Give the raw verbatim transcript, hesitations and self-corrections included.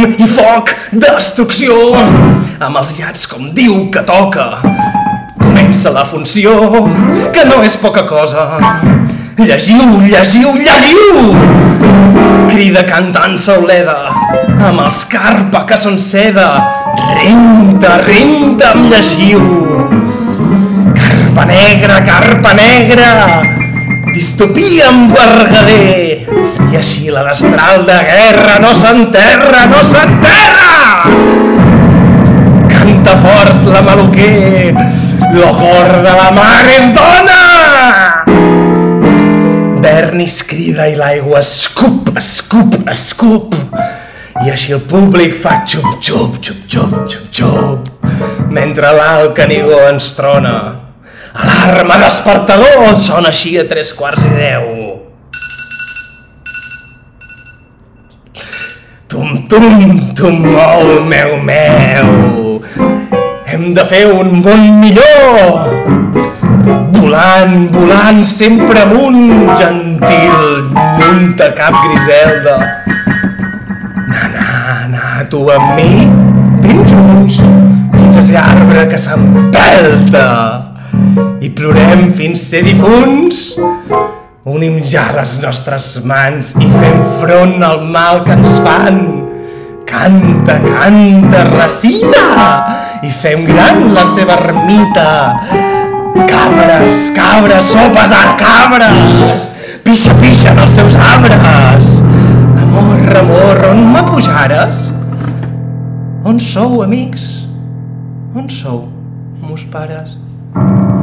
i foc, destrucció. Amb els llats com diu que toca. Comença la funció, que no és poca cosa. Llegiu, llegiu, llegiu! Crida cantant Sauleda, amb els carpa que són seda. Renta, renta, amb llegiu! Carpa negra, carpa negra! Distopia amb Bergader! I així la destral de guerra no s'enterra, no s'enterra! Canta fort la Maluquer, lo cor de la mar és dona! Bernis crida i l'aigua escup, escup, escup. I així el públic fa xup, xup, xup, xup, xup, xup. Mentre l'alt Canigó ens trona. Alarma despertador sona així a tres quarts i deu. Tum, tum, tum, mou, meu, meu. Hem de fer un món millor. Volant, volant, sempre amunt, gentil, munta cap Griselda. Na, na, na, tu amb mi, dins junts, fins a ser arbre que s'empelta. I plorem fins ser difunts, unim ja les nostres mans i fem front al mal que ens fan. Canta, canta, recita, i fem gran la seva ermita. Cabres, cabres, sopes a cabres, pixa, pixa en els seus arbres. Amor, amor, on m'apujares? On sou, amics? On sou, mos pares?